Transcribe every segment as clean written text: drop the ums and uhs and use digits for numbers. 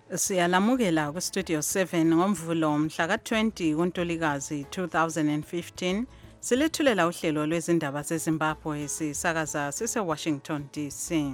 Siyalamukela ku-Studio 7 ngomvulo mhla ka-20 kuNtulikazi 2015. Silethulela uhlelo lwezindaba zeZimbabwe sisakaza sise-Washington DC.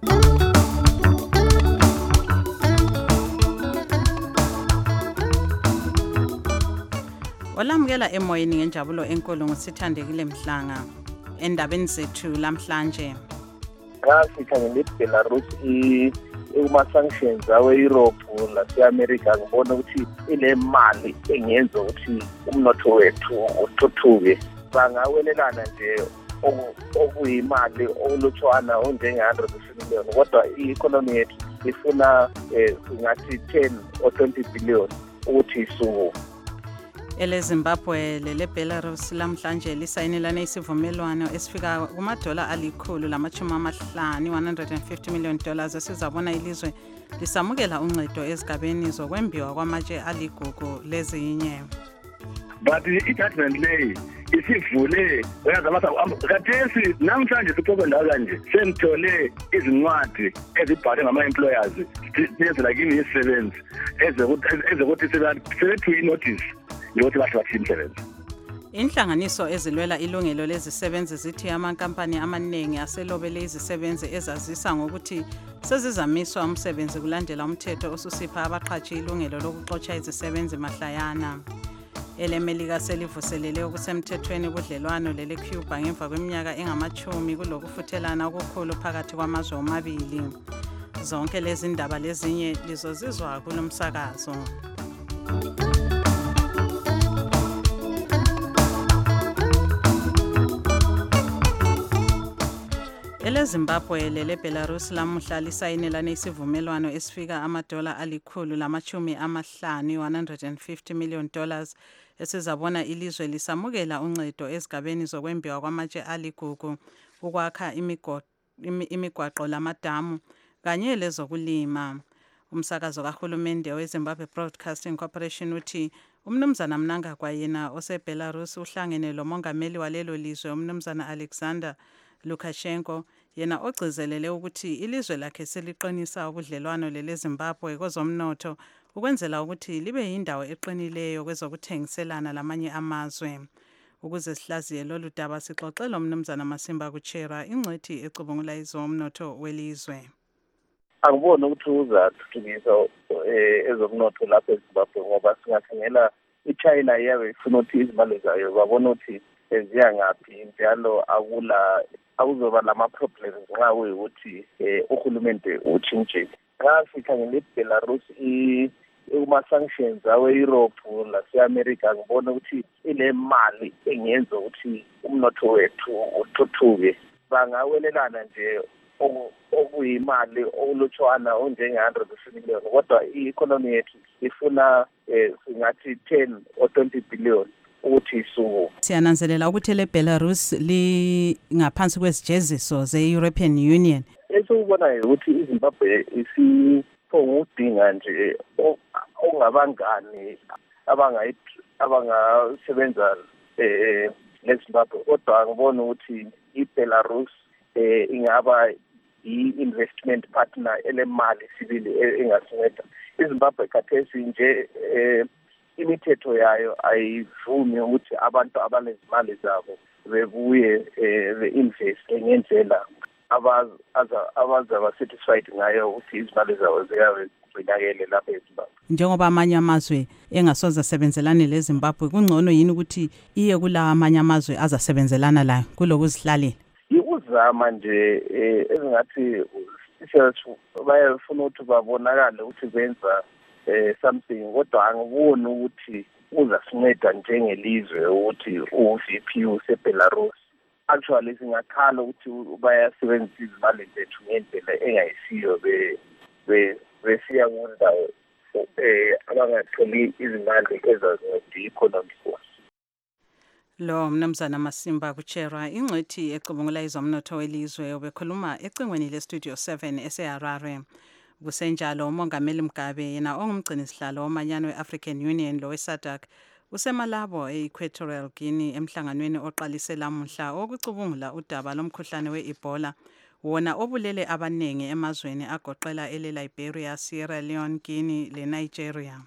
Olamukela emoyeni ngenjabulo enkulu ngusithandekile Mhlanga. Endabeni zethu lamhlanje. Sikhangele iBelarus kuma-sanctions awe-Europe lase-America ngibona ukuthi inemali engenza ukuthi umnotho wethu uthuthuke. Bangawelelana nje okuyimali okulutshwana onjenge-100 million kodwa i-economy yethu ifuna singathi 10 or 20 billion ukuthi isuku. EleZimbabwe leleBelarus lamhlanje lisayinelane isivumelwano esifika kumadola $150 $150 million esizabona ilizwe lisamukela uncedo ezigabeni zokwembiwa kwamatshe aligugu lezinye. But i-judgment lay isivule khathesi namhlanje sixoxa kanje sengithole izincwadi ezibhalwe ngama-employers nenzela kimi yesisebenzi ezokuthi sebethuye inotice yokuthi bahle bathi imsebenzi. Inhlanganiso ezilwela ilungelo lezisebenzi zithi amankampani amaningi aselobele izisebenzi ezazisa ngokuthi sezizamiswa umsebenzi kulandela umthetho osusipha abaqhatshi ilungelo lokuxotsha izisebenzi mahlayana. EleMelika selivuselele okusemthethweni ubudlelwano leleCuba ngemva kweminyaka engama-10 kulokufuthelana okukhulu phakathi kwamazwe omabili. Zonke lezi ndaba lezinye lizozizwa kulomsakazo. EleZimbabwe leleBelarus lamuhla lisayinelane isivumelwano esifika amadola $150 $150 million esizabona ilizwe lisamukela uncedo ezigabeni zokwembiwa kwamatshe aligugu, ukwakha imigwaqo lamadamu kanye lezokulima. Umsakazo kahulumende weZimbabwe Broadcasting Corporation uthi umnumzana Mnangagwa yena oseBelarus uhlangene lomongameli walelo lizwe umnumzana Alexander Lukashenko yena ogcizelele ukuthi ilizwe lakhe seliqinisa ubudlelwano leleZimbabwe kwezomnotho ukwenzela ukuthi libe yindawo eqinileyo kwezokuthengiselana lamanye amazwe. Ukuze sihlaziye lolu daba sixoxela umnumzana Masimba Kuchera ingcwethi ecubungula izomnotho welizwe. Angiboni ukuthi uzathuthukisa ezomnotho lapha eZimbabwe ngoba singakhangela iChina iyabe ifuna ukuthi izimali zayo babona ukuthi ziya ngaphi njalo akuzoba lama-problems nxa kuyikuthi uhulumende utshintshile. Sikhangele iBelarus kuma-sanctions awe-Europe lase-America ngibona ukuthi inemali engenza ukuthi umnotho wethu uthuthuke. Bangawelelana nje okuyimali okulutshwana onjenge-100 million kodwa i-economy yethu ifuna singathi 10 or 20 billion ukuthi isuku. Siyananzelela ukuthi leBelarus lingaphansi kwezijeziso ze-European Union. Esikubonayo ukuthi iZimbabwe isipongudinga nje ongabangani abangasebenza neZimbabwe kodwa ngibona ukuthi iBelarus ingaba i-investment partner elemali sibili engasinceda. iZimbabwe khathesi nje imithetho yayo ayivumi ukuthi abantu abanezimali zabo bebuye be-invest ngendlela abazaba satisfied ngayo ukuthi izimali zabo ziyabe zigcinakele lapha eZimbabwe. Njengoba amanye amazwe engasoze asebenzelane leZimbabwe kungcono yini ukuthi iye kulawa amanye amazwe azasebenzelana layo kulokuzihlalela? Yikuzama nje ezingathi bayafuna ukuthi babonakale ukuthi benza something kodwa angiboni ukuthi uzasinceda njengelizwe ukuthi u-VP useBelarus. Actually singakhala ukuthi bayasebenzisa izimali zethu ngendlela engayisiyo besiya kundawo abangatholi izimali ezazinceda i-economy force. Lo mnumzana Masimba Kuchera ingcwethi ecubungula izomnotho welizwe obekhuluma ecingweni leStudio 7 eseHarare. Kusenjalo umongameli Mugabe yena ongumgcinisihlalo womanyano we-African Union lo we-SADC usemalabo e-Equatorial Guinea emhlanganweni oqalise lamuhla okucubungula udaba lomkhuhlane we-Ebola wona obulele abaningi emazweni agoqela ele-Liberia, Sierra Leone, Guinea le-Nigeria.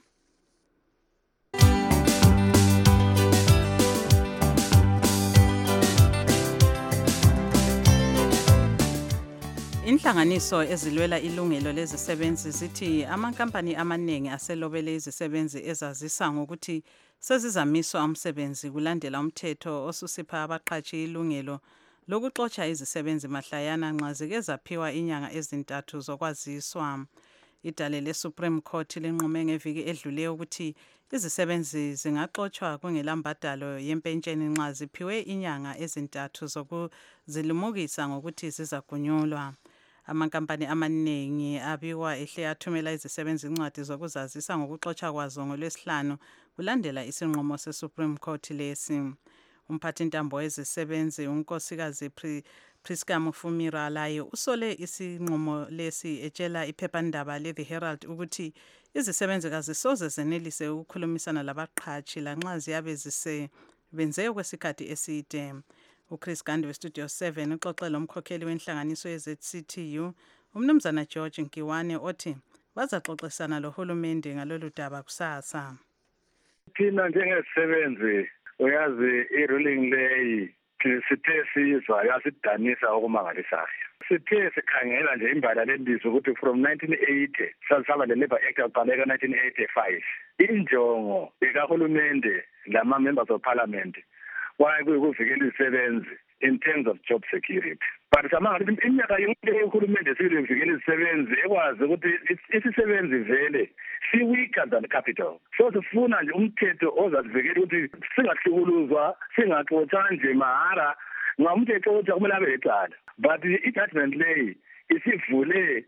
Inhlanganiso ezilwela ilungelo lezisebenzi zithi amankampani amaningi aselobele izisebenzi ezazisa ngokuthi sezizamiswa umsebenzi kulandela umthetho osusipha abaqhatshi ilungelo lokuxotsha izisebenzi mahlayana nxa zike zaphiwa inyanga ezintathu zokwaziswa. Idale le-Supreme Court linqume ngeviki edluleyo ukuthi izisebenzi zingaxotshwa kungelambadalo yempentsheni nxa ziphiwe inyanga ezintathu zokuzilimukisa ngokuthi zizagunyulwa. Amankampani amaningi abikwa ehle athumela izisebenzi incwadi zokuzazisa ngokuxotshwa kwazo ngoLwesihlanu kulandela isinqumo se-Supreme Court lesi. Umphathintambo wezisebenzi unkosikazi Priska Mufumira laye usole isinqumo lesi etshela iphephandaba le-The Herald ukuthi izisebenzi kazisoze zenelise ukukhulumisana labaqhatshi lanxa ziyabe zisebenze okwesikhathi eside. uChris Gandi weStudio 7 uxoxele umkhokheli wenhlanganiso ye-ZCTU umnumzana George Nkiwane othi bazaxoxisana lohulumende ngalolu daba kusasa. Thina njengesisebenzi uyazi i-ruling leyi sithe sizwa yasidanisa okumangalisayo. Sithe sikhangela nje imbala lendizwe ukuthi from 1980 sasaba le-Labour Act yaqaleka 1985 injongo ikahulumende lama-members of parliament kuyikuvikela izisebenzi in terms of job security. But samanga iminyaka yonke uhulumende sivikela izisebenzi ekwazi ukuthi isisebenzi vele si-weaker than capital. So sifuna nje umthetho ozasivikela ukuthi singahlukuluzwa singaxotshwa nje mahara ngoba umthetho othi kumele abe lecala. But i-judgment leyi isivule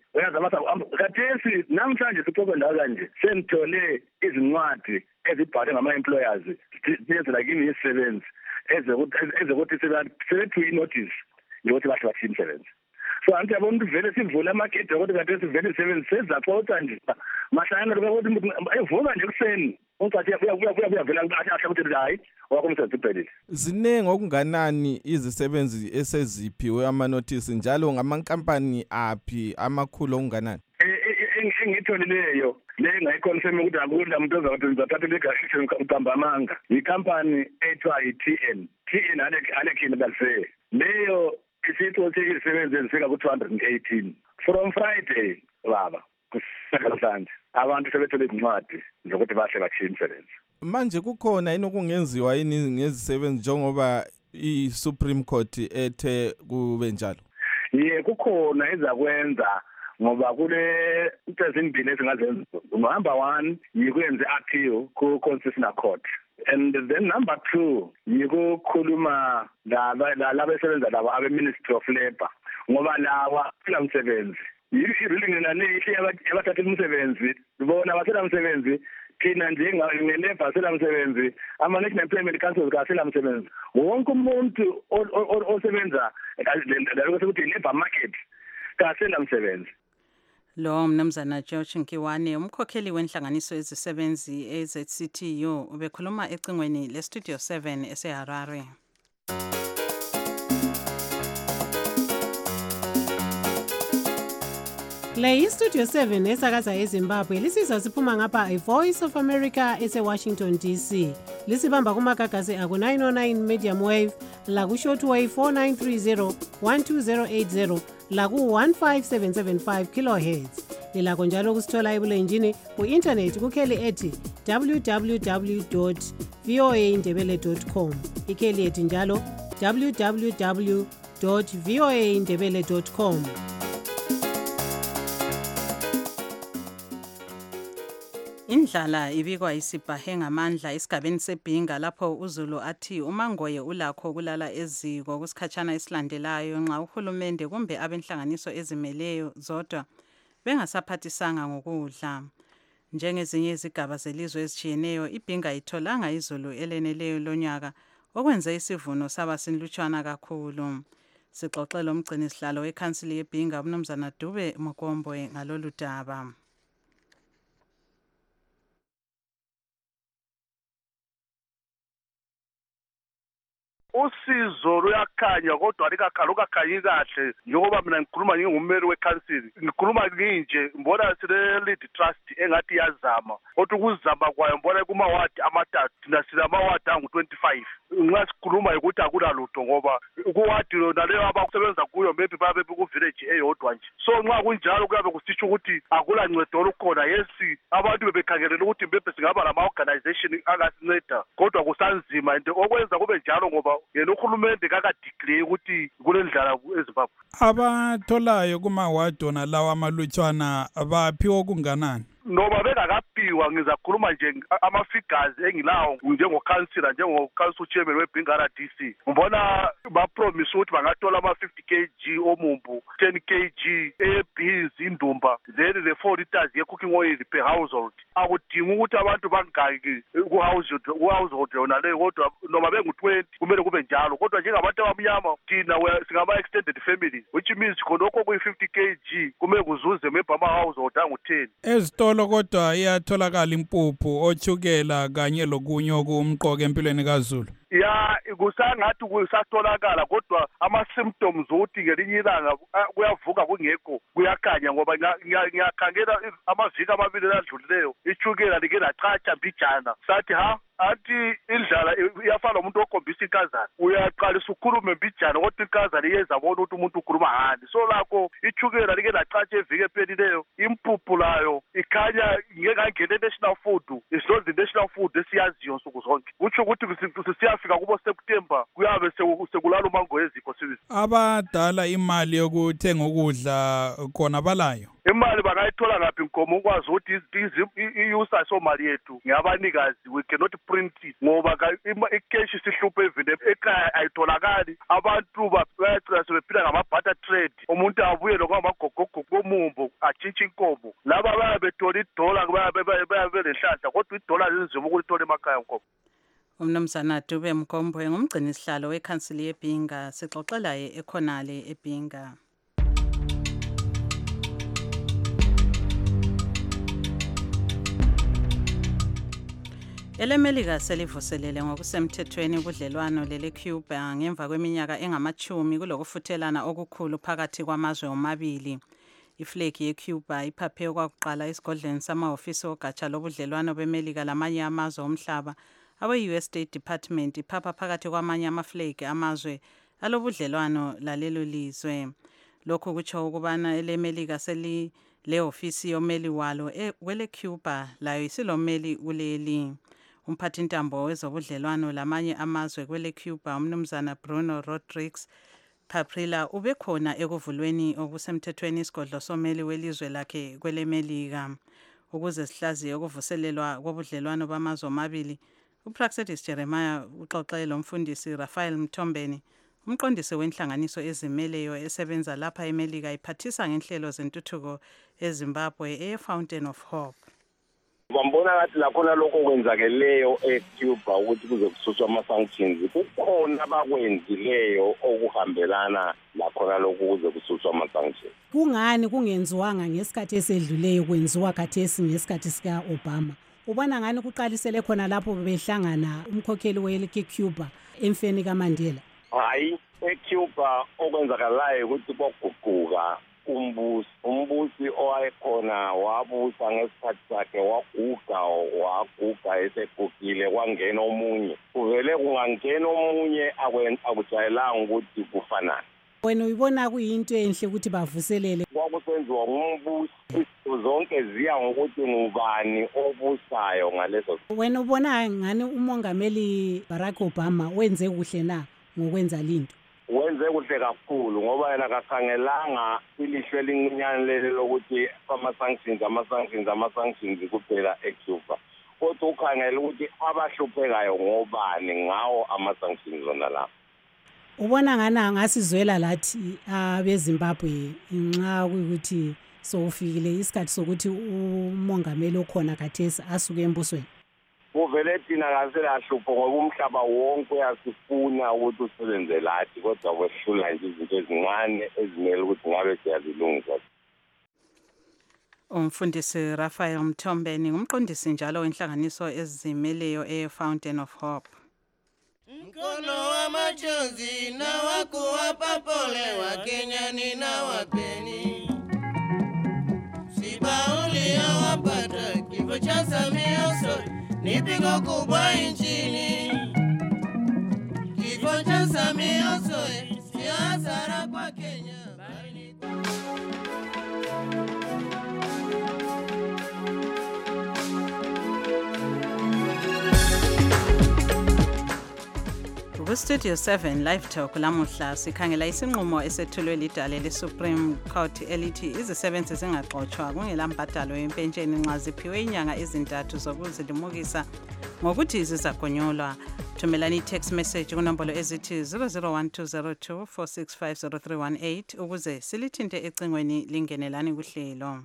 khathesi namhlanje sixoxe ndawo kanje senithole izincwadi ezibhalwe ngama-employers ezilakini yisisebenzi ezokuthi sebethiwe inotice yokuthi bahle bathiye imisebenzi. So anti yabona ukuthi vele sivule amagedi okuthi khathesi vele izisebenzi sezaxoxa nje mahlangana lokuthi evuka nje ekuseni ungathi uyavela ahle ukuthi hayi wakho umsebenzi uphelile. Ziningi okunganani izisebenzi eseziphiwe ama-notice njalo ngamankampani aphi amakhulu okunganani? Engiyitholileyo le ngayiconfirm ukuthi akudla umuntu ozathatha le-action uqambamanga ikampani ethiwa i-TN Alekhini Welfare. Leyo isithole izisebenzi ezifika ku-218 from Friday baba kusekhasanje abantu sebethole izincwadi zokuthi bahle bathiye imisebenzi. Manje kukhona yini okungenziwa yini ngezisebenzi njengoba i-Supreme Court ethe kube njalo? Kukhona ezakwenza ngoba kule izinto ezingazenza. Number 1 yikwenza appeal ku-Constitutional Court. And then number 2 yikukhuluma laba besebenza laba abe-Ministry of Labour ngoba lawa umsebenzi i-ruling nalehle abathatha umsebenzi bona basela umsebenzi thina njengelebha asela umsebenzi ama-National Employment Council kasela umsebenzi wonke umuntu osebenza ukuthi i-labour market kasela umsebenzi. Lo mnumzana George Nkiwane umkhokheli wenhlanganiso ezisebenzi eZCTU ubekhuluma ecingweni leStudio 7 eseHarare. Le iStudio 7 esakaza eZimbabwe lisizwa siphuma ngapha iVoice of America eseWashington DC. Lisibamba kumagagasi aku 909 medium wave laku shortwave 4930 12080 laku 15775 kilohertz. Lilakho njalo kusithola ebulenjini ku-internet kukheli ethi www.voaindebele.com. Ikheli ethi njalo www.voaindebele.com. Indlala ibikwa isibhahe ngamandla esigabeni seBhinga lapho uZulu athi uMangoye ulakho kulala eziko kusikhatshana esilandelayo nxa uhulumende kumbe abenhlanganiso ezimeleyo zodwa bengasaphathisanga ngokudla. Njengezinye izigaba zelizwe ezitshiyeneyo iBhinga itholanga izulu eleneleyo lonyaka okwenze isivuno saba sinlutshwana kakhulu. Sixoxele umgcini sihlalo weKhansili yeBhinga umnumzana Dube Mokombwe ngalolu daba. usizo luyakhanya kodwa lukakhanyi kahle njengoba mina ngikhuluma ngingummeli wekhansili ngikhuluma nginje mbona sile lead trust engathi iyazama kodwa ukuzama kwayo mbona kumawadi amathathu thina sinamawadi angu-25 nxa sikhuluma ukuthi akulalutho ngoba kuwadi lona leyo abakusebenza kuyo maybe babe ku-village eyodwa nje so nxa kunjalo kuyabe kusitsho ukuthi akulancedo olukhona yesi abantu bebekhangelele ukuthi maybe singaba lama-organization angasinceda kodwa kusanzima and okwenza kube njalo ngoba yena uhulumende kakadeclare ukuthi kulendlala eZimbabwe. Abatholayo kumawadi wona lawa amalutshwana baphiwa okunganani? Noma bengakaphiwa ngizakhuluma nje ama-figures engilawo njengokhansila njengokhansila chairman weBingara DC ngibona bapromise ukuthi bangathola ama-50 kg omumbu 10 kg beans indumba then the 4 liters ye-cooking oil per household akudingi ukuthi abantu bangaki ku-household yona leyo kodwa noma bengu-20 kumele kube njalo kodwa njengabantu abamnyama thina singama-extended family which means khonokho kuyi-50 kg kumele kuzuze maybe ama-household angu-10 ezitolo kodwa iyatholakala impuphu otshukela kanye lokunye okumqoka empilweni kaZulu. Ya kusangathi kusatholakala kodwa ama-symptoms ukuthi ngelinye ilanga kuyavuka kungekho kuyakhanya ngoba ngiyakhangela amaviki amabili adlulileyo itshukela like lachacha mbijana sathi athi indlala iyafana umuntu okhombisa inkazana uyaqalisa ukhulume mbijana kodwa inkazana iyenza bona ukuthi umuntu ukhuluma ngani so lakho itshukela like lachacha eviki ephelileyo impuphu layo ikhanya ngekangena national food is not the national food esiyaziyo nsuku zonke utsho ukuthi siyafika kubo September kuyabe sekulala umango ezikho sibisi abadala imali yokuthenga ukudla khona balayo imali bangayithola ngaphi inkomo ukwazi ukuthi iyusa somali yethu ngiyabanikazi we cannot print it ngoba ikeshi sihluphe evini ekhaya ayitholakali abantu bayacela sebephila ngama-barter trade umuntu abuye lokwamagogogo komumbo atshintshe inkomo laba bayabe bethola idola bayabe lenhlanhla kodwa idola zinzima ukulithola emakhaya nkomo. Umnumzana Dube Mkombwe ngumgcini isihlalo wekhansili yeBinga sixoxela ekhonale eBinga. EleMelika selivuselele ngokusemthethweni ubudlelwano leleCuba ngemva kweminyaka engama-10 kulokufuthelana okukhulu phakathi kwamazwe omabili. Iflegi yeCuba iphaphe okwakuqala esigodleni samahhovisi ogatsha lobudlelwano beMelika lamanye amazwe omhlaba. Abe-US State Department iphapha phakathi kwamanye amaflegi amazwe alobudlelwano lalelo lizwe. Lokhu kutsho ukubana eleMelika selilehhovisi yomeli walo kweleCuba layo isilomeli kuleli. Umphathintambo wezobudlelwano lamanye amazwe kweleCuba umnumzana Bruno Rodriguez Paprila ubekhona ekuvulweni okusemthethweni isigodlo someli welizwe lakhe kweleMelika. Ukuze sihlaziye ukuvuselelwa kobudlelwano bamazwe omabili, uPraxedis Jeremiah uxoxe lomfundisi Raphael Mthombeni, umqondisi wenhlanganiso ezimeleyo esebenza lapha eMelika iphathisa ngenhlelo zentuthuko eZimbabwe eFountain of Hope. Bambona ngathi lakhona lokho kwenzakeleyo eCuba ukuthi kuze kususwa ama-sanctions kukhona abakwenzileyo okuhambelana lakhona lokho kuze kususwa ama-sanctions. Kungani kungenziwanga ngesikhathi esedluleyo kwenziwa khathesi ngesikhathi sika-Obama? Ubona ngani kuqalisele khona lapho behlangana umkhokheli weCuba emfeni kaMandela? Hayi, eCuba okwenzakalayo ukuthi kwaguquka umbusi owayekhona wabusa ngesikhathi sakhe waguga esegugile kwangena omunye kuvele kungangena omunye akujayelanga ukuthi kufanane. Wena uyibona kuyinto enhle ukuthi bavuselele kwakusenziwa ngumbusi izinto zonke ziya ngokuthi ngubani obusayo ngaleso. Wena ubona ngani umongameli Barack Obama wenze kuhle na ngokwenza linto? Wenze kuhle kakhulu ngoba yena akakhangelanga ilihlo elincinyane leli lokuthi ama-sanctions kuphela eCuba kodwa ukhangela ukuthi abahluphekayo ngobani ngawo ama-sanctions ona lapho. Ubona ngani angasizwela lathi abeZimbabwe nxa kuyikuthi sokufikile isikhathi sokuthi umongameli okhona khathesi asuke embusweni? Kuvele thina ngaselahlupho ngoba umhlaba wonke uyasifuna ukuthi usebenze lathi kodwa kwehlula nje izinto ezincane ezimele ukuthi ngabe siyazilungisa. Umfundisi Raphael Mthombeni ngumqondisi njalo wenhlanganiso ezimeleyo eFountain of Hope. Mkono wa machozi na wakuwapa pole wa Kenya ninawapeni. Siba uliyowapata kifo cha Samia Suluhu ni pigo kubwa nchini. Kifo cha Samia Suluhu sio hasara kwa Kenya. Studio 7 Live Talk lamuhla sikhangela isinqumo esethulwe lidale leSupreme Court elithi izisebenzi zingaxotshwa kungelambhadalo yempentsheni nxa ziphiwe inyanga ezintathu zokuzilimukisa ngokuthi zizagonyolwa. Thumelani text message kunombolo ezithi 0012024650318 ukuze silithinte ecingweni lingenelani kuhlelo.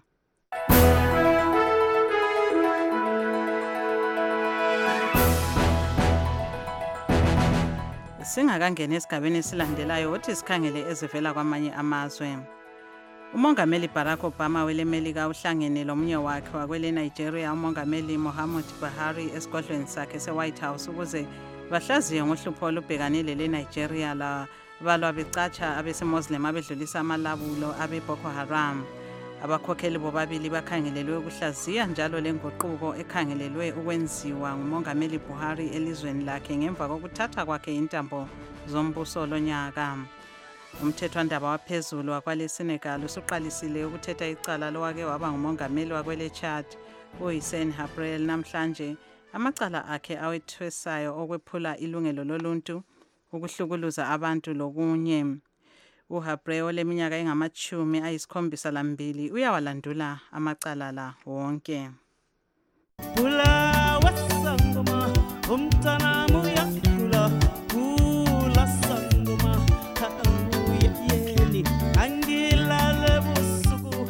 Singakangena esigabeni esilandelayo uthi sikhangele ezivela kwamanye amazwe. Umongameli Barack Obama welemelika uhlangene lomunye wakhe wakwele Nigeria umongameli Muhammad Buhari esigodlweni sakhe se-White House ukuze bahlaziye ngohlupho olubhekanile leNigeria la balwa becatsha abesemuslim abedlulisa amalabulo abe Boko Haram. Abakhokheli bobabili bakhangelelwe ukuhlaziya njalo lenguquko ekhangelelwe ukwenziwa ngumongameli Buhari elizweni lakhe ngemva kokuthatha kwakhe intambo zombuso lonyaka. Umthethwandaba waphezulu wakwale Senegal usuqalisile ukuthetha icala lowake waba ngumongameli wakwele Chad uHissène Habré namhlanje. Amacala akhe awethwesayo okwephula ilungelo loluntu, ukuhlukuluza abantu lokunye. uHabré oleminyaka engama-72 uyawalandula amacala la wonke. Pula wasangoma umntana muya pula sangoma yeli angilale busuku.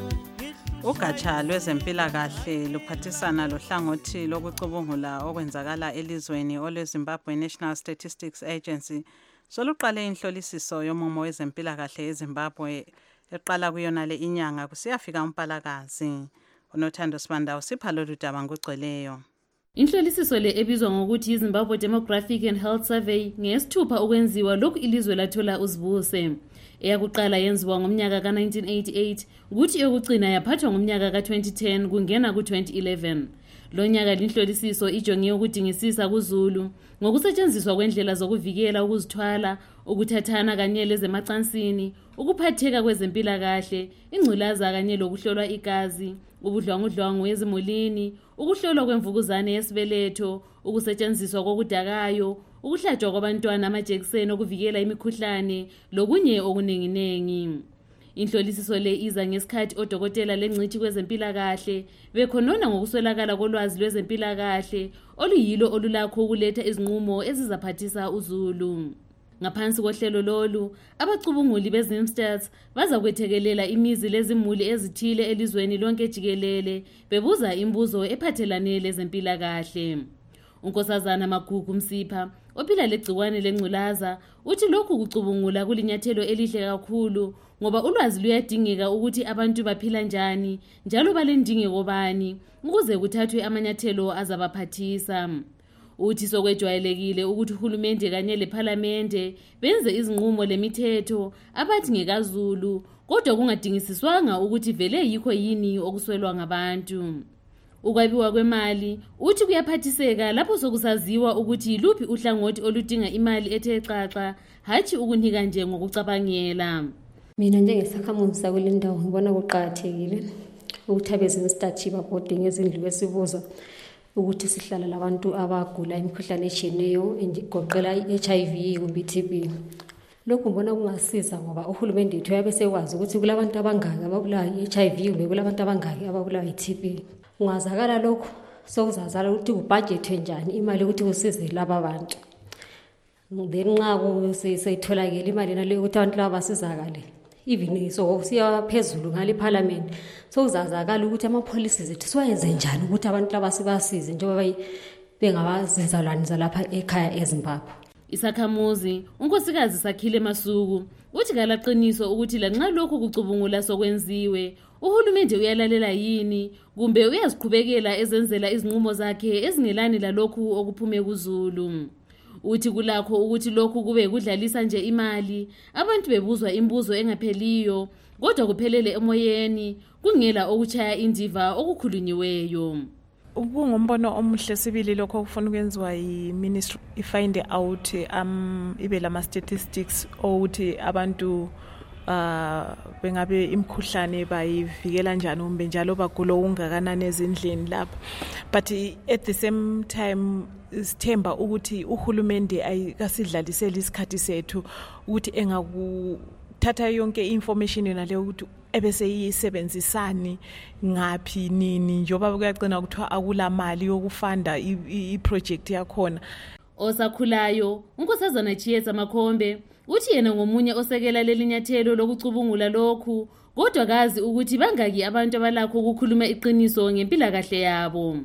Ugatsha lwezempilakahle luphathisana lohlangothi lokucubungula okwenzakala elizweni olweZimbabwe National Statistics Agency soluqale inhlolisiso yomumo wezempilakahle eZimbabwe eqala kuyona le inyanga kusiyafika uMpalakazi. Unothando Sibanda usipha lolu daba ngogcweleyo. Inhlolisiso le ebizwa ngokuthi iZimbabwe Demographic and Health Survey ngesithupha okwenziwa lokhu ilizwe lathola uzibuse. Eyakuqala yenziwa ngomnyaka ka-1988 ukuthi eyokugcina yaphathwa ngomnyaka ka-2010 kungena ku-2011. Lo nyaka linhlolisiso ijonge ukudingisisa kuZulu ngokusetshenziswa kwendlela zokuvikela ukuzithwala, ukuthathana kanye lezemacansini, ukuphatheka kwezempilakahle, ingculaza kanye lokuhlolwa igazi, ubudlwangudlwangu ezimulini, ukuhlolwa kwemvukuzane yesibeletho, ukusetshenziswa kokudakayo, ukuhlatshwa kwabantwana amajekiseni okuvikela imikhuhlane lokunye okuninginengi. Inhlolisiso le iza ngesikhathi odokotela lengcithi kwezempilakahle bekhonona ngokuswelakala kolwazi lwezempilakahle oluyilo olulakho ukuletha izinqumo ezizaphathisa uZulu. Ngaphansi kohlelo lolu, abacubunguli beZimstats baza kwethekelela imizi lezimuli ezithile elizweni lonke jikelele bebuza imibuzo ephathelane lezempilakahle. uNkosazana Magugu Msipha ophila legciwane lengculaza uthi lokhu kucubungula kulinyathelo elihle kakhulu ngoba ulwazi luyadingeka ukuthi abantu baphila njani njalo balendingeko bani ukuze kuthathwe amanyathelo azabaphathisa. Uthi sokwejwayelekile ukuthi uhulumende kanye leParlamente benze izinqumo lemithetho abathi ngekaZulu kodwa kungadingisiswanga ukuthi vele yikho yini okuswelwa ngabantu. Ukwabiwa kwemali uthi kuyaphathiseka lapho sokusaziwa ukuthi yiluphi uhlangothi oludinga imali ethe xaxa hathi ukunika nje ngokucabangela. Mina njengesakhamuzi sakule ndawo ngibona kuqakathekile ukuthi abeZimstats babhode ngezindlu esibuza ukuthi sihlala labantu abagula imikhuhlane etshiyeneyo egoqela i-HIV kumbe i-TB. Lokhu ngibona kungasiza ngoba uhulumende wethu uyabe sekwazi ukuthi kulabantu abangaki ababulawa i-HIV kumbe kulabantu abangaki ababulawa i-TB. Ungazakala lokho sokuzazala ukuthi kubhajethwe njani imali ukuthi kusize laba bantu. Then nxa seyitholakele imali naleyo ukuthi abantu laba basizakale even so siya phezulu ngale Parliament sokuzazakala ukuthi ama-policies ethu siwayenze njani ukuthi abantu laba sibasize njengoba bengabazizalwane zalapha ekhaya eZimbabwe. Isakhamuzi unkosikazi Sakhile Masuku uthi kalaqiniso ukuthi lanxa lokhu kucubungula sokwenziwe uhulumende uyalalela yini kumbe uyaziqhubekela ezenzela izinqumo zakhe ezingelani lalokhu okuphume kuZulu. Uthi kulakho ukuthi lokhu kube kudlalisa nje imali, abantu bebuzwa imibuzo engapheliyo, kodwa kuphelele emoyeni, kungela okuchaya indiva okukhulunyiweyo. Kungumbono omuhle sibili lokho kufuna ukwenziwa yi-ministry ifind out ibe lama statistics ukuthi abantu bengabe imkhuhlane bayivikela njani umbe njalo bagulo ungakanani ezindleni lapha. But at the same time sithemba ukuthi uhulumende ayikasidlalisela isikhathi sethu ukuthi engakuthatha yonke information yona leyo ukuthi ebese yisebenzisani ngaphi nini njoba kuyagcina ukuthiwa akulamali yokufanda iproject yakhona. Osakhulayo unkosazana Chiyetsa Makhombe uthi yena ngomunye osekela lelinyathelo lokucubungula lokhu, kodwa kazi ukuthi bangaki abantu abalakho ukukhuluma iqiniso ngempilakahle yabo.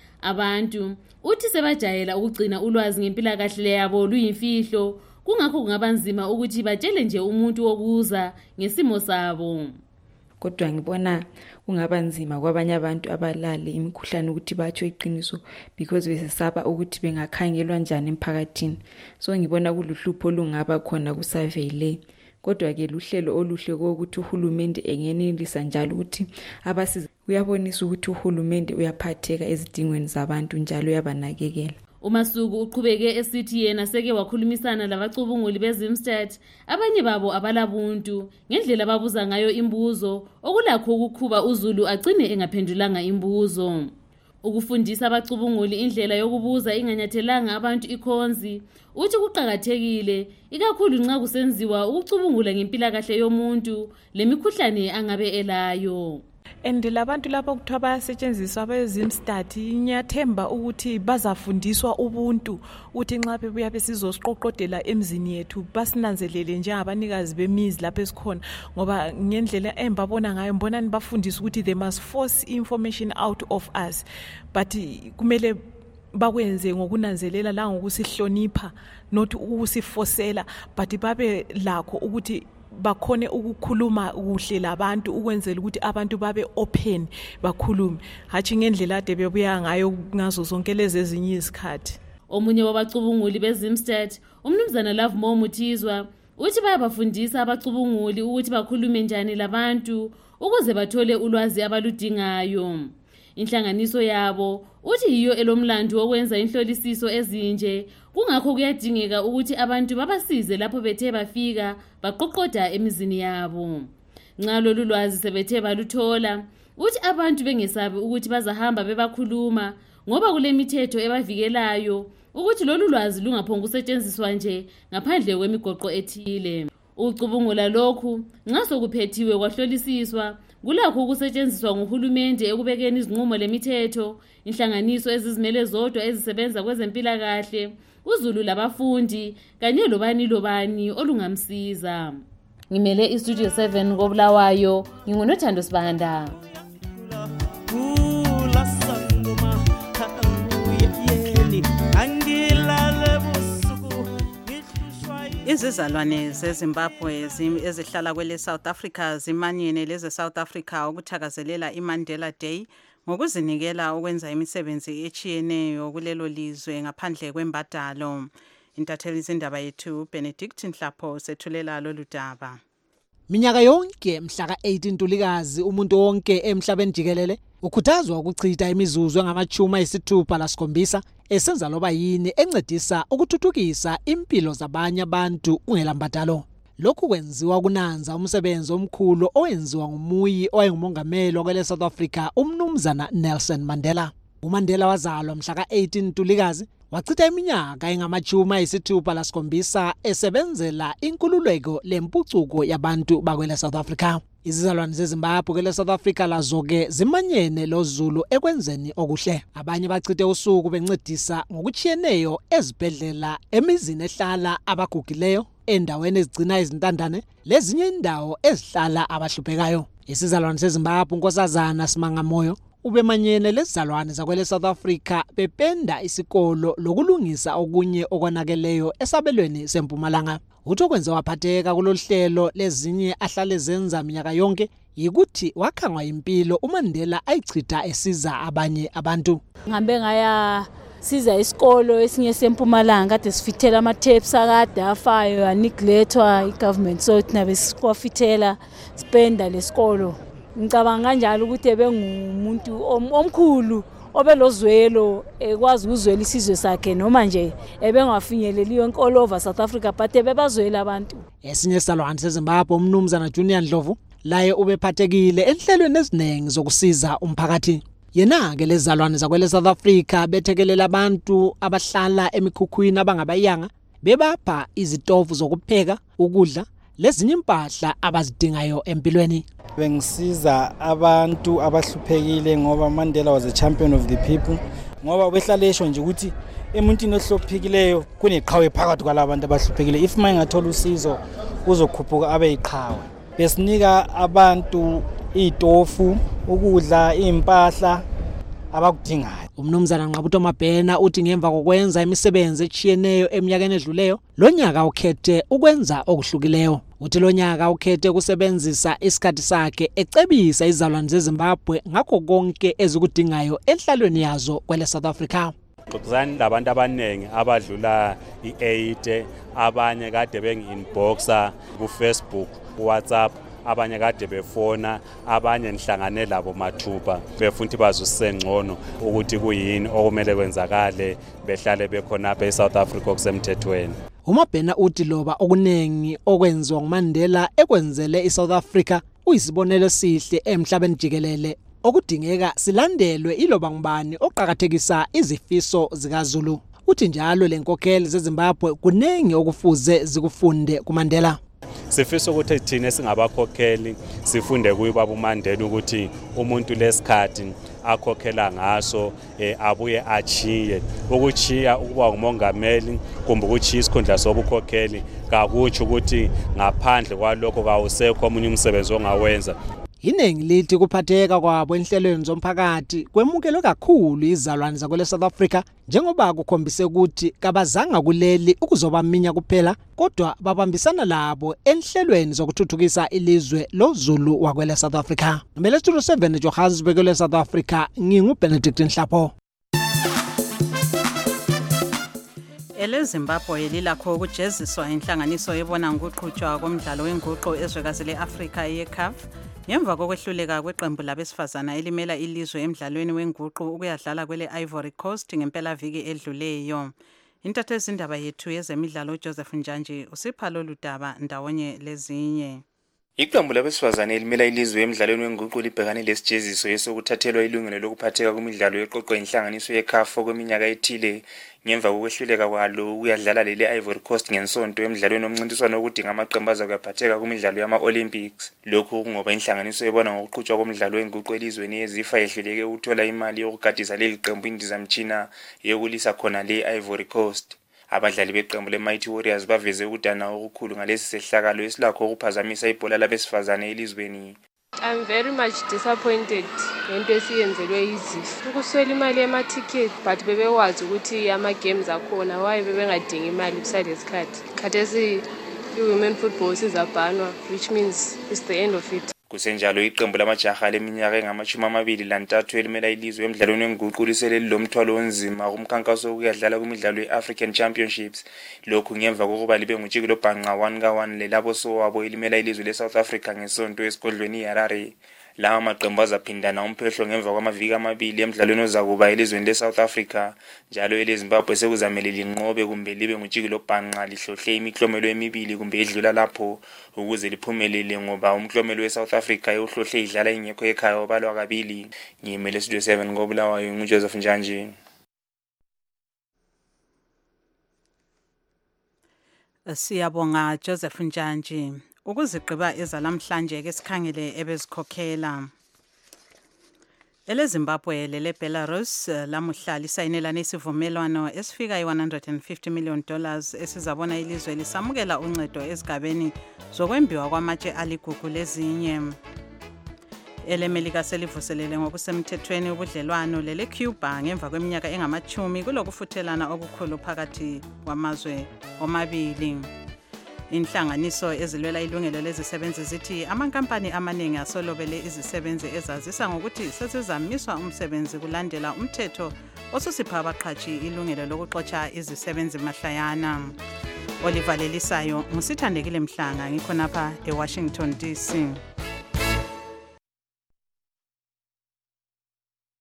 Abantu uthi sebajayela ukugcina ulwazi ngempilakahle yabo luyimfihlo, kungakho kungabanzima ukuthi batshele nje umuntu wokuza ngesimo sabo. Kodwa ngibona kungabanzima kwabanye abantu abalale imikhuhlane ukuthi batsho iqiniso because besesaba ukuthi bengakhangelwa njani emphakathini. So ngibona kuluhlupho olungaba khona kusurvey le. Kodwa ke luhlelo oluhle ukuthi uhulumende engenelisa njalo ukuthi abasiza uyabonisa ukuthi uhulumende uyaphatheka ezidingweni zabantu njalo uyabanakekela. uMasuku uqhubeke esithi yena seke wakhulumisana labacubunguli beZimstat, abanye babo abalabuntu ngendlela babuza ngayo imbuzo okulakho ukukhuba uZulu agcine engaphendulanga imbuzo. Ukufundisa abacubunguli indlela yokubuza inganyathelanga abantu ikhonzi uthi kuqhakathekile ikakhulu nxa kusenziwa ukucubungula ngempilakahle yomuntu lemikhuhlane angabe elayo. And labantu lapho kuthiwa bayasetshenziswa beZimstat ngiyathemba ukuthi bazafundiswa ubuntu uthi nxa bebuya besizosiqoqodela emzini yethu basinanzelele njengabanikazi bemizi lapho esikhona, ngoba ngendlela embabona ngayo mbona nibafundisa ukuthi they must force information out of us, but kumele bakwenze ngokunanzelela la ngokusihlonipha not ukusifosela, but babe lakho ukuthi bakhone ukukhuluma kuhle labantu ukwenzela ukuthi abantu babe open bakhulume, hathi ngendlela ade bebuya ngayo ngazo zonke lezi ezinye izikhathi. Omunye wabacubunguli beZimstat, umnumzana Love Momuthizwa, uthi bayabafundisa abacubunguli ukuthi bakhulume njani labantu ukuze bathole ulwazi abaludingayo. Inhlanganiso yabo uthi yiyo elomlando wokwenza inhlolisiso ezinje, kungakho kuyadingeka ukuthi abantu babasize lapho bethe bafika baqoqoda emizini yabo. Nxa lolu lwazi sebethe baluthola, uthi abantu bengesabi ukuthi bazahamba bebakhuluma ngoba kulemithetho ebavikelayo ukuthi lolu lwazi lungaphongu kusetshenziswa nje ngaphandle kwemigoqo ethile. Ucubungula lokhu ngaso kuphethiwe kwahlolisiswa kulakho ukusetshenziswa nguhulumende ekubekeni izinqumo lemithetho, inhlanganiso ezizimele zodwa ezisebenza kwezempilakahle, uZulu labafundi kanye lobani olungamsiza. Ngimele iStudio 7 koBulawayo, nginguNothando Sibanda. Izizalwane zeZimbabwe ezihlala kwele South Africa zimanyene leze South Africa ukuthakazelela iMandela Day ngokuzinikela ukwenza imisebenzi echiyeneyo kulelo lizwe ngaphandle kwembadalo. Intatheli izindaba yethu Benedict Nhlapho sethulela lolu daba. Minyaka yonke mhla ka-18 Ntulikazi umuntu wonke emhlabeni jikelele ukhuthazwa ukuchitha imizuzu engama-67 esenza loba yini encedisa ukuthuthukisa impilo zabanye abantu kungelambadalo. Lokhu kwenziwa kunanza umsebenzi omkhulu owenziwa ngumuyi owayengumongameli wakwele South Africa umnumzana Nelson Mandela. uMandela wazalwa mhla ka-18 Ntulikazi wachitha iminyaka engama-67 esebenzela inkululeko lempucuko yabantu bakwele South Africa. Izizalwane zeZimbabwe kwele South Africa lazo-ke zimanyene loZulu ekwenzeni okuhle. Abanye bachithe usuku bencedisa ngokuchiyeneyo ezibhedlela, emizini ehlala abagugileyo, endaweni ezigcina izintandane, lezinye indawo ezihlala abahluphekayo. Isizalwane seZimbabwe uNkosazana Simangamoyo ubemanyene lezizalwane zakwele South Africa bependa isikolo lokulungisa okunye okwanakeleyo esabelweni seMpumalanga. Utho kwenze waphatheka kulolu hlelo lezinye ahlale zenza minyaka yonke yikuthi wakhangwa impilo uMandela ayichitha esiza abanye abantu. Ngihambe ngaya siza isikolo esinye sempumalanga kade sifithela ama-tapes akade afayo aneglethwa i-government so thina besikwafithela spenda lesikolo. Ngicabanga kanjalo ukuthi ebengumuntu omkhulu obelozwelo ekwazi ukuzwela isizwe sakhe noma nje ebengafinyeleli yonke all over South Africa but bebazwela abantu. Esinye isalwane seZimbabwe umnumzana Junior Ndlovu laye ubephathekile enhlelweni eziningi zokusiza umphakathi. Yena-ke lezalwane zakwele South Africa bethekelela abantu abahlala emikhukhwini abangabayanga bebapha izitofu zokupheka, ukudla, lezinye impahla abazidingayo empilweni. Bengisiza abantu abahluphekile ngoba Mandela was a champion of the people. Ngoba ubehlala esho nje ukuthi emuntwini ohluphekileyo kuneqhawe phakathi kwalabantu abahluphekile. If mayingathola usizo uzokhuphuka abe iqhawe. Besinika abantu itofu, ukudla, impahla abakudingayo. Umnumzana Nqabuto Mabhena uthi ngemva kokwenza imisebenzi echiyeneyo eminyakeni edluleyo, lo nyaka ukhethe ukwenza okuhlukileyo. Uthi lo nyaka ukhethe ukusebenzisa isikhathi sakhe ecebisa izalwane zeZimbabwe ngakho konke ezikudingayo enhlalweni yazo kwele South Africa. Xoxani labantu abanengi abadlula i8 abanye kade bengi-inboxa ku Facebook, ku WhatsApp, abanye kade befona, abanye nihlangane labo mathuba befuna ukuthi bazusengcono ukuthi kuyini okumele kwenzakale behlale bekhona apha eSouth Africa okusemthethweni. uMabhena uthi loba okunengi okwenziwa nguMandela ekwenzele iSouth Africa uyisibonelo sihle emhlabeni jikelele okudingeka silandelwe iloba ngubani oqhakathekisa izifiso zikaZulu. Uthi njalo lenkokheli zeZimbabwe kunengi okufuze zikufunde kuMandela. Sifisa ukuthi thina singabakhokheli sifunde kuye baba uMandela ukuthi umuntu lesikhathi akhokhela ngaso abuye achiye ukuchiya ukuba ngumongameli kumbe ukuchiya isikhundla sobukhokheli kakutsho ukuthi ngaphandle kwalokho kawusekho omunye umsebenzi ongawenza. Iningi lithi kuphatheka kwabo enhlelweni zomphakathi kwemukelo kakhulu izalwane zakwele South Africa njengoba kukhombise ukuthi kabazanga kuleli ukuzobaminya kuphela kodwa babambisana labo enhlelweni zokuthuthukisa ilizwe loZulu wakwele South Africa. Ngimele Studio 7 Johannesburg kwele South Africa nginguBenedict Nhlapho. EleZimbabwe lilakho ukujeziswa inhlanganiso ebona ngokuqhutshwa komdlalo wenguqu ezwekazi leAfrika yeCAF. Ngemva kokwehluleka kweqembu labesifazana elimela ilizwe emdlalweni wenguqu ukuyadlala kwele Ivory Coast ngempela viki edluleyo. Intatheli indaba yethu yezemidlalo Joseph Njanji usipha lolu daba ndawonye lezinye. Iqembu labesifazane elimela ilizwe emdlalweni wenguqu libhekane lesijeziso esokuthathelwa ilungelo lokuphatheka kumidlalo yeqoqo inhlanganiso yeCAF kweminyaka ethile ngemva kokwehluleka kwalo ukuyadlala leli Ivory Coast ngensonto emdlalweni omncintiswano okudinga amaqembu azakuyaphatheka kumidlalo yama-Olympics. Lokhu kungoba inhlanganiso ebona ngokuqhutshwa komdlalo wenguqu elizweni yeZIFA yehluleke ukuthola imali yokugadisa leli qembu indizamtshina yokulisa khona le Ivory Coast. Abadlali beqembu leMighty Warriors baveze ukudana okukhulu ngalesi sehlakalo esilakho ukuphazamisa ibhola labesifazane elizweni. I'm very much disappointed ngento esiyenzelwe iZIFA. Ukuswela imali yama-ticket but bebewazi ukuthi ama-games akhona why bebengadingi imali kusaleskhathi. Khathesi i-women football sizabhanwa which means it's the end of it. Kusenjalo iqembu lamajaha leminyaka engama-23 elimela ilizwe emdlalweni wenguqu lisele lilomthwalo onzima kumkhankaso wokuyadlala kumidlalo ye-African Championships. Lokhu ngemva kokuba libe ngutshikilo bhanqa 1-1 lelabo sowabo elimela ilizwe le-South Africa ngesonto esigodlweni iHarare. Lawa maqembu azaphindana umphehlo ngemva kwamaviki amabili emdlalweni ozakuba elizweni le-South Africa. Njalo eleZimbabwe sekuzamele linqobe kumbe libe ngutshikilo bhanqa lihlohle imiklomelo emibili kumbe edlula lapho ukuze liphumelele ngoba umklomelo we-South Africa uhlohle idlala ingekho ekhaya obalwa kabili. Ngimele Studio 7 ngoBulawayo nguJoseph Njanji. Siyabonga Joseph Njanji. Ukuzigqiba ezalamhlanje ke sikhangele ebezikhokhela. EleZimbabwe lele Belarus lamuhla lisayinelana isivumelwano esifika $150 million esizabona ilizwe lisamukela uncedo ezigabeni zokwembiwa kwamatshe aligugu lezinye. EleMelika selivuselele ngokusemthethweni ubudlelwano lele Cuba ngemva kweminyaka engama-10 kulokufuthelana okukhulu phakathi kwamazwe omabili. Inhlanganiso ezilwela ilungelo lezisebenzi zithi amankampani amaningi asolobele izisebenzi ezazisa ngokuthi sezizamiswa umsebenzi kulandela umthetho osusipha abaqhatshi ilungelo lokuxotsha izisebenzi mahlayana. Oliver Lelisayo, ngusithandekile Mhlanga, ngikhonapha eWashington DC.